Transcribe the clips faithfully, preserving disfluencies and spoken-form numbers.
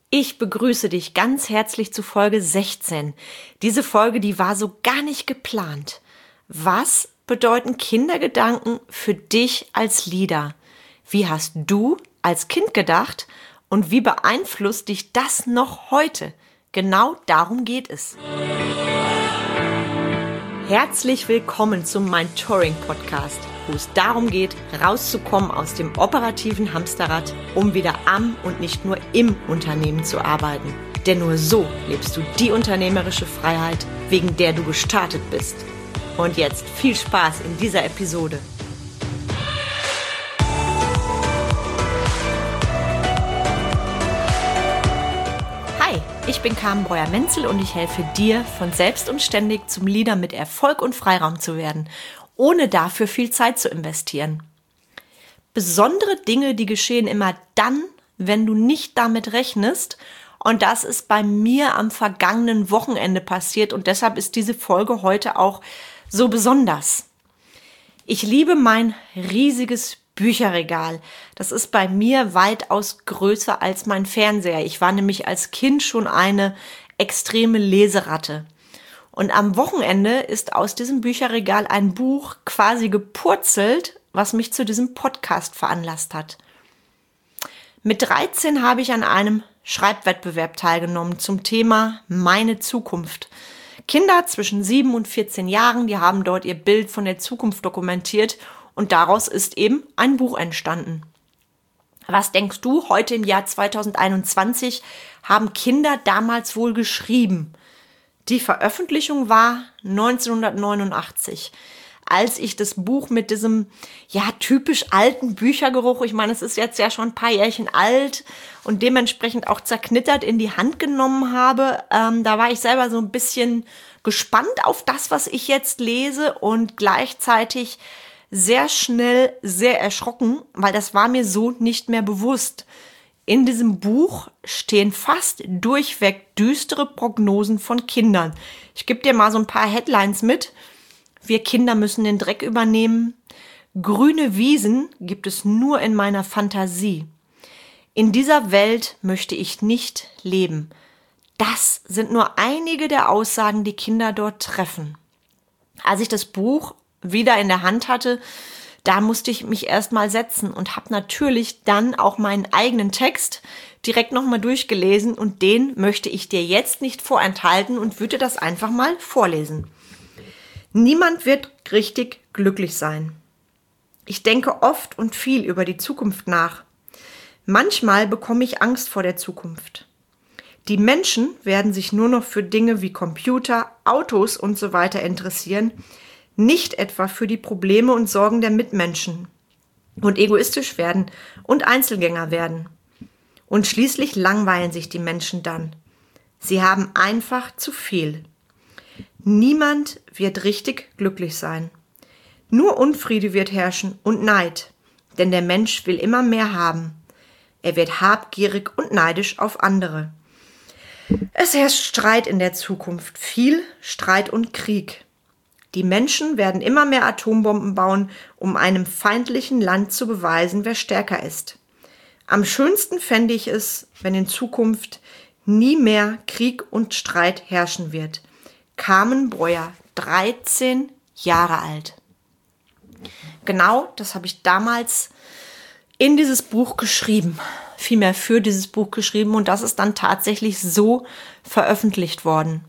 Ich begrüße dich ganz herzlich zu Folge sechzehn. Diese Folge, die war so gar nicht geplant. Was bedeuten Kindergedanken für dich als Leader? Wie hast du als Kind gedacht und wie beeinflusst dich das noch heute? Genau darum geht es. Herzlich willkommen zum Mentoring-Podcast, wo es darum geht, rauszukommen aus dem operativen Hamsterrad, um wieder am und nicht nur im Unternehmen zu arbeiten. Denn nur so lebst du die unternehmerische Freiheit, wegen der du gestartet bist. Und jetzt viel Spaß in dieser Episode. Hi, ich bin Carmen Breuer-Menzel und ich helfe dir, von selbst und ständig zum Leader mit Erfolg und Freiraum zu werden, ohne dafür viel Zeit zu investieren. Besondere Dinge, die geschehen immer dann, wenn du nicht damit rechnest. Und das ist bei mir am vergangenen Wochenende passiert und deshalb ist diese Folge heute auch so besonders. Ich liebe mein riesiges Bücherregal. Das ist bei mir weitaus größer als mein Fernseher. Ich war nämlich als Kind schon eine extreme Leseratte. Und am Wochenende ist aus diesem Bücherregal ein Buch quasi gepurzelt, was mich zu diesem Podcast veranlasst hat. Mit dreizehn habe ich an einem Schreibwettbewerb teilgenommen zum Thema Meine Zukunft. Kinder zwischen sieben und vierzehn Jahren, die haben dort ihr Bild von der Zukunft dokumentiert und daraus ist eben ein Buch entstanden. Was denkst du, heute im Jahr zweitausendeinundzwanzig haben Kinder damals wohl geschrieben? Die Veröffentlichung war neunzehnhundertneunundachtzig, als ich das Buch mit diesem, ja, typisch alten Büchergeruch, ich meine, es ist jetzt ja schon ein paar Jährchen alt und dementsprechend auch zerknittert in die Hand genommen habe. Ähm, da war ich selber so ein bisschen gespannt auf das, was ich jetzt lese und gleichzeitig sehr schnell sehr erschrocken, weil das war mir so nicht mehr bewusst. In diesem Buch stehen fast durchweg düstere Prognosen von Kindern. Ich gebe dir mal so ein paar Headlines mit. Wir Kinder müssen den Dreck übernehmen. Grüne Wiesen gibt es nur in meiner Fantasie. In dieser Welt möchte ich nicht leben. Das sind nur einige der Aussagen, die Kinder dort treffen. Als ich das Buch wieder in der Hand hatte, da musste ich mich erstmal setzen und habe natürlich dann auch meinen eigenen Text direkt nochmal durchgelesen und den möchte ich dir jetzt nicht vorenthalten und würde das einfach mal vorlesen. Niemand wird richtig glücklich sein. Ich denke oft und viel über die Zukunft nach. Manchmal bekomme ich Angst vor der Zukunft. Die Menschen werden sich nur noch für Dinge wie Computer, Autos und so weiter interessieren, nicht etwa für die Probleme und Sorgen der Mitmenschen und egoistisch werden und Einzelgänger werden. Und schließlich langweilen sich die Menschen dann. Sie haben einfach zu viel. Niemand wird richtig glücklich sein. Nur Unfriede wird herrschen und Neid, denn der Mensch will immer mehr haben. Er wird habgierig und neidisch auf andere. Es herrscht Streit in der Zukunft, viel Streit und Krieg. Die Menschen werden immer mehr Atombomben bauen, um einem feindlichen Land zu beweisen, wer stärker ist. Am schönsten fände ich es, wenn in Zukunft nie mehr Krieg und Streit herrschen wird. Carmen Breuer, dreizehn Jahre alt. Genau, das habe ich damals in dieses Buch geschrieben, vielmehr für dieses Buch geschrieben und das ist dann tatsächlich so veröffentlicht worden.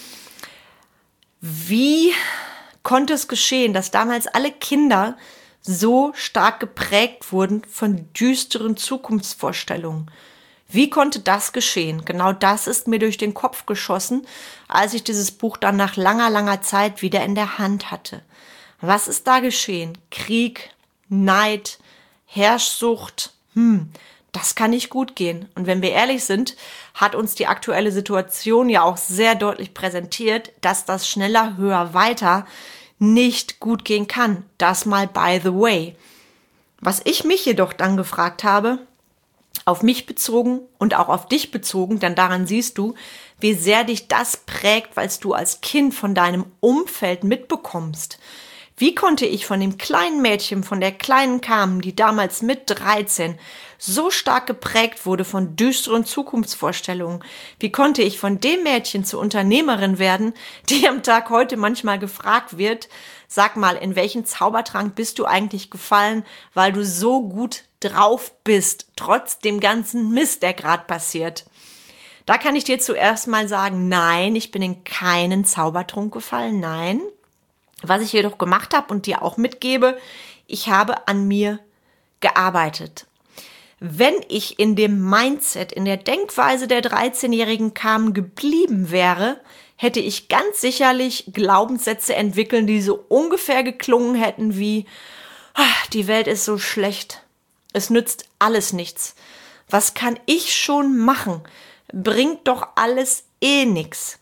Wie konnte es geschehen, dass damals alle Kinder so stark geprägt wurden von düsteren Zukunftsvorstellungen? Wie konnte das geschehen? Genau das ist mir durch den Kopf geschossen, als ich dieses Buch dann nach langer, langer Zeit wieder in der Hand hatte. Was ist da geschehen? Krieg, Neid, Herrschsucht, hm, das kann nicht gut gehen. Und wenn wir ehrlich sind, hat uns die aktuelle Situation ja auch sehr deutlich präsentiert, dass das schneller, höher, weiter nicht gut gehen kann. Das mal by the way. Was ich mich jedoch dann gefragt habe, auf mich bezogen und auch auf dich bezogen, denn daran siehst du, wie sehr dich das prägt, weil du als Kind von deinem Umfeld mitbekommst. Wie konnte ich von dem kleinen Mädchen, von der kleinen Carmen, die damals mit dreizehn so stark geprägt wurde von düsteren Zukunftsvorstellungen? Wie konnte ich von dem Mädchen zur Unternehmerin werden, die am Tag heute manchmal gefragt wird, sag mal, in welchen Zaubertrank bist du eigentlich gefallen, weil du so gut drauf bist, trotz dem ganzen Mist, der gerade passiert? Da kann ich dir zuerst mal sagen, nein, ich bin in keinen Zaubertrunk gefallen, nein. Was ich jedoch gemacht habe und dir auch mitgebe, ich habe an mir gearbeitet. Wenn ich in dem Mindset, in der Denkweise der dreizehnjährigen Carmen geblieben wäre, hätte ich ganz sicherlich Glaubenssätze entwickeln, die so ungefähr geklungen hätten wie, die Welt ist so schlecht, es nützt alles nichts. Was kann ich schon machen? Bringt doch alles eh nix.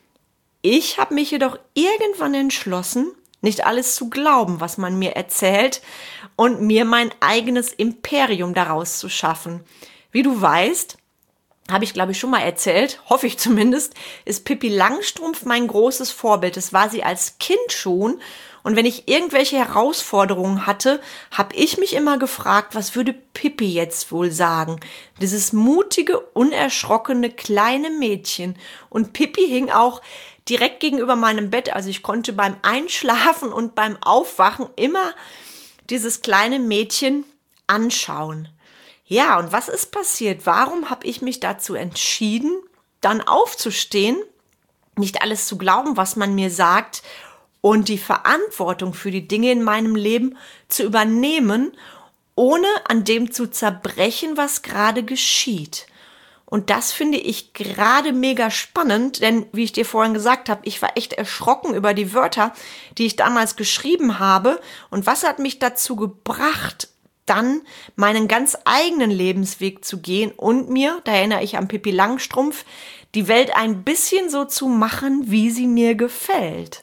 Ich habe mich jedoch irgendwann entschlossen, nicht alles zu glauben, was man mir erzählt, und mir mein eigenes Imperium daraus zu schaffen. Wie du weißt, habe ich glaube ich schon mal erzählt, hoffe ich zumindest, ist Pippi Langstrumpf mein großes Vorbild. Das war sie als Kind schon. Und wenn ich irgendwelche Herausforderungen hatte, habe ich mich immer gefragt, was würde Pippi jetzt wohl sagen? Dieses mutige, unerschrockene kleine Mädchen. Und Pippi hing auch direkt gegenüber meinem Bett. Also ich konnte beim Einschlafen und beim Aufwachen immer dieses kleine Mädchen anschauen. Ja, und was ist passiert? Warum habe ich mich dazu entschieden, dann aufzustehen, nicht alles zu glauben, was man mir sagt, und die Verantwortung für die Dinge in meinem Leben zu übernehmen, ohne an dem zu zerbrechen, was gerade geschieht? Und das finde ich gerade mega spannend, denn wie ich dir vorhin gesagt habe, ich war echt erschrocken über die Wörter, die ich damals geschrieben habe. Und was hat mich dazu gebracht, dann meinen ganz eigenen Lebensweg zu gehen und mir, da erinnere ich an Pippi Langstrumpf, die Welt ein bisschen so zu machen, wie sie mir gefällt.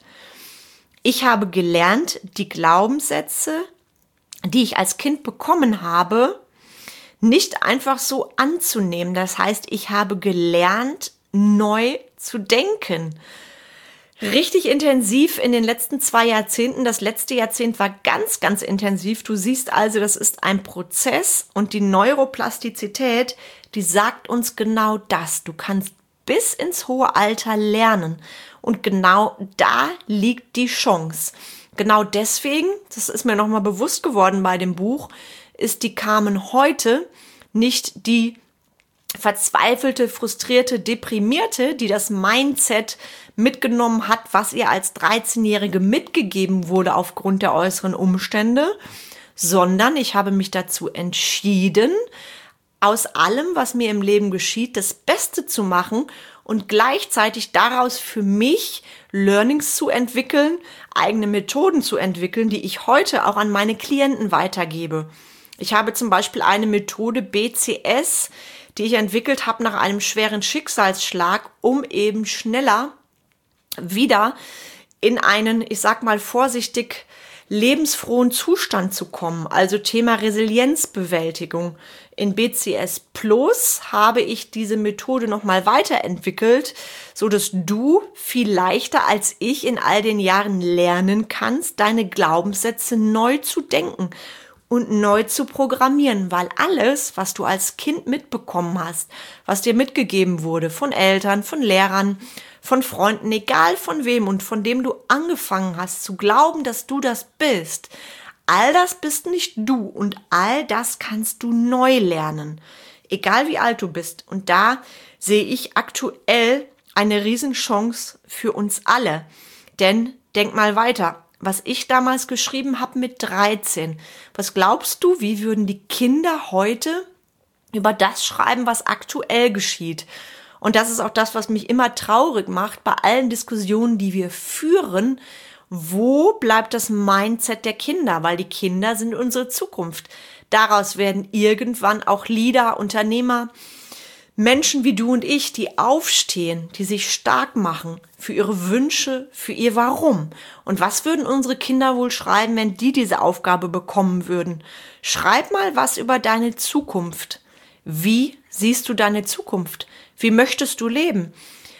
Ich habe gelernt, die Glaubenssätze, die ich als Kind bekommen habe, nicht einfach so anzunehmen. Das heißt, ich habe gelernt, neu zu denken. Richtig intensiv in den letzten zwei Jahrzehnten. Das letzte Jahrzehnt war ganz, ganz intensiv. Du siehst also, das ist ein Prozess, und die Neuroplastizität, die sagt uns genau das. Du kannst bis ins hohe Alter lernen. Und genau da liegt die Chance. Genau deswegen, das ist mir nochmal bewusst geworden bei dem Buch, ist die Carmen heute nicht die verzweifelte, frustrierte, deprimierte, die das Mindset mitgenommen hat, was ihr als dreizehnjährige mitgegeben wurde aufgrund der äußeren Umstände, sondern ich habe mich dazu entschieden, aus allem, was mir im Leben geschieht, das Beste zu machen und gleichzeitig daraus für mich Learnings zu entwickeln, eigene Methoden zu entwickeln, die ich heute auch an meine Klienten weitergebe. Ich habe zum Beispiel eine Methode B C S, die ich entwickelt habe nach einem schweren Schicksalsschlag, um eben schneller wieder in einen, ich sag mal vorsichtig, lebensfrohen Zustand zu kommen, also Thema Resilienzbewältigung. In B C S Plus habe ich diese Methode nochmal weiterentwickelt, so dass du viel leichter als ich in all den Jahren lernen kannst, deine Glaubenssätze neu zu denken und neu zu programmieren, weil alles, was du als Kind mitbekommen hast, was dir mitgegeben wurde von Eltern, von Lehrern, von Freunden, egal von wem und von dem du angefangen hast zu glauben, dass du das bist, all das bist nicht du und all das kannst du neu lernen, egal wie alt du bist. Und da sehe ich aktuell eine Riesenchance für uns alle, denn denk mal weiter. Was ich damals geschrieben habe mit dreizehn. Was glaubst du, wie würden die Kinder heute über das schreiben, was aktuell geschieht? Und das ist auch das, was mich immer traurig macht bei allen Diskussionen, die wir führen. Wo bleibt das Mindset der Kinder? Weil die Kinder sind unsere Zukunft. Daraus werden irgendwann auch Leader, Unternehmer, Menschen wie du und ich, die aufstehen, die sich stark machen für ihre Wünsche, für ihr Warum. Und was würden unsere Kinder wohl schreiben, wenn die diese Aufgabe bekommen würden? Schreib mal was über deine Zukunft. Wie siehst du deine Zukunft? Wie möchtest du leben?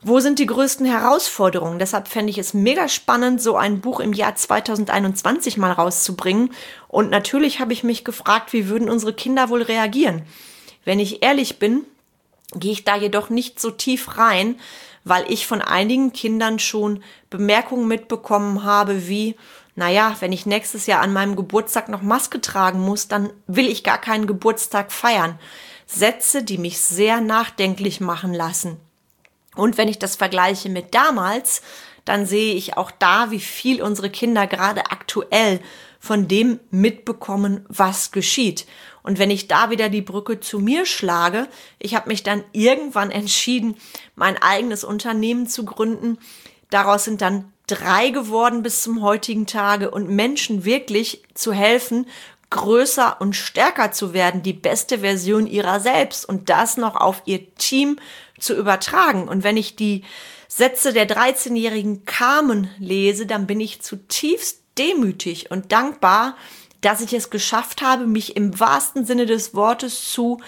Wo sind die größten Herausforderungen? Deshalb fände ich es mega spannend, so ein Buch im Jahr zwanzig einundzwanzig mal rauszubringen. Und natürlich habe ich mich gefragt, wie würden unsere Kinder wohl reagieren? Wenn ich ehrlich bin, gehe ich da jedoch nicht so tief rein, weil ich von einigen Kindern schon Bemerkungen mitbekommen habe wie, naja, wenn ich nächstes Jahr an meinem Geburtstag noch Maske tragen muss, dann will ich gar keinen Geburtstag feiern. Sätze, die mich sehr nachdenklich machen lassen. Und wenn ich das vergleiche mit damals, dann sehe ich auch da, wie viel unsere Kinder gerade aktuell von dem mitbekommen, was geschieht. Und wenn ich da wieder die Brücke zu mir schlage, ich habe mich dann irgendwann entschieden, mein eigenes Unternehmen zu gründen. Daraus sind dann drei geworden bis zum heutigen Tage und Menschen wirklich zu helfen, größer und stärker zu werden, die beste Version ihrer selbst und das noch auf ihr Team zu übertragen. Und wenn ich die Sätze der dreizehnjährigen Carmen lese, dann bin ich zutiefst demütig und dankbar, dass ich es geschafft habe, mich im wahrsten Sinne des Wortes zu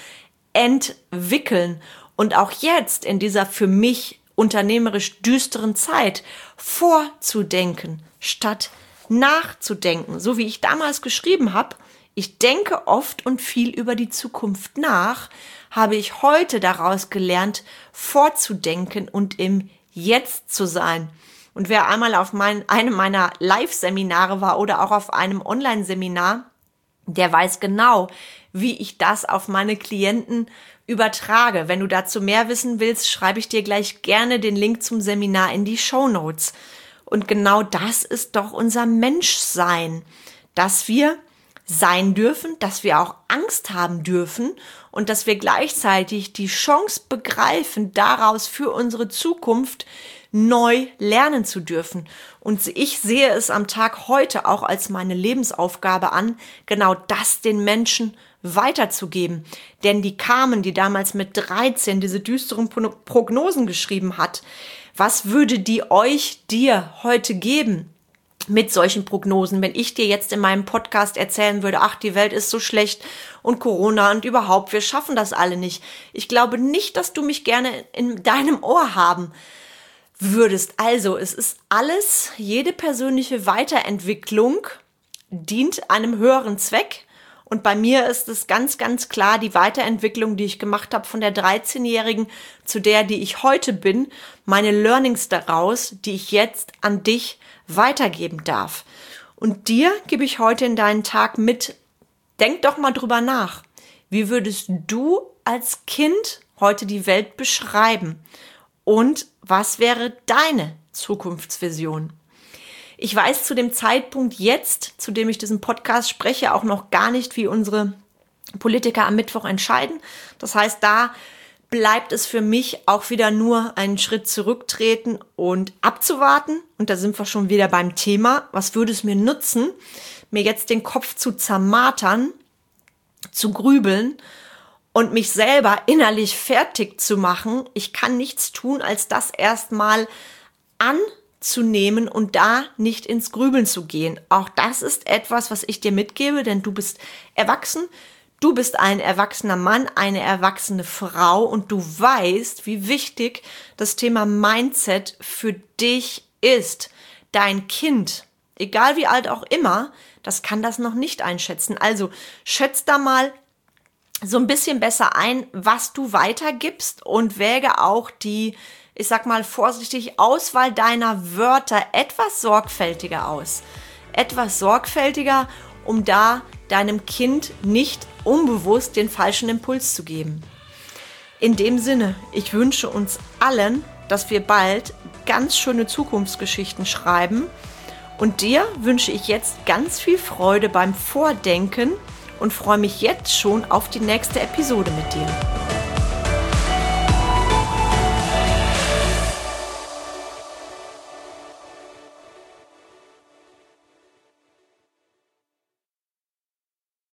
entwickeln und auch jetzt in dieser für mich unternehmerisch düsteren Zeit vorzudenken, statt nachzudenken. So wie ich damals geschrieben habe, ich denke oft und viel über die Zukunft nach, habe ich heute daraus gelernt, vorzudenken und im Jetzt zu sein. Und wer einmal auf mein, einem meiner Live-Seminare war oder auch auf einem Online-Seminar, der weiß genau, wie ich das auf meine Klienten übertrage. Wenn du dazu mehr wissen willst, schreibe ich dir gleich gerne den Link zum Seminar in die Shownotes. Und genau das ist doch unser Menschsein, dass wir sein dürfen, dass wir auch Angst haben dürfen und dass wir gleichzeitig die Chance begreifen, daraus für unsere Zukunft neu lernen zu dürfen. Und ich sehe es am Tag heute auch als meine Lebensaufgabe an, genau das den Menschen weiterzugeben. Denn die Carmen, die damals mit dreizehn diese düsteren Prognosen geschrieben hat, was würde die euch dir heute geben? Mit solchen Prognosen, wenn ich dir jetzt in meinem Podcast erzählen würde, ach, die Welt ist so schlecht und Corona und überhaupt, wir schaffen das alle nicht. Ich glaube nicht, dass du mich gerne in deinem Ohr haben würdest. Also, es ist alles, jede persönliche Weiterentwicklung dient einem höheren Zweck. Und bei mir ist es ganz, ganz klar die Weiterentwicklung, die ich gemacht habe von der dreizehnjährigen zu der, die ich heute bin, meine Learnings daraus, die ich jetzt an dich weitergeben darf. Und dir gebe ich heute in deinen Tag mit, denk doch mal drüber nach. Wie würdest du als Kind heute die Welt beschreiben? Und was wäre deine Zukunftsvision? Ich weiß zu dem Zeitpunkt jetzt, zu dem ich diesen Podcast spreche, auch noch gar nicht, wie unsere Politiker am Mittwoch entscheiden. Das heißt, da bleibt es für mich auch wieder nur einen Schritt zurücktreten und abzuwarten. Und da sind wir schon wieder beim Thema. Was würde es mir nutzen, mir jetzt den Kopf zu zermartern, zu grübeln und mich selber innerlich fertig zu machen? Ich kann nichts tun, als das erstmal anzunehmen und da nicht ins Grübeln zu gehen. Auch das ist etwas, was ich dir mitgebe, denn du bist erwachsen. Du bist ein erwachsener Mann, eine erwachsene Frau und du weißt, wie wichtig das Thema Mindset für dich ist. Dein Kind, egal wie alt auch immer, das kann das noch nicht einschätzen. Also schätz da mal so ein bisschen besser ein, was du weitergibst und wäge auch die, ich sag mal vorsichtig, Auswahl deiner Wörter etwas sorgfältiger aus. Etwas sorgfältiger, um da deinem Kind nicht unbewusst den falschen Impuls zu geben. In dem Sinne, ich wünsche uns allen, dass wir bald ganz schöne Zukunftsgeschichten schreiben und dir wünsche ich jetzt ganz viel Freude beim Vordenken und freue mich jetzt schon auf die nächste Episode mit dir.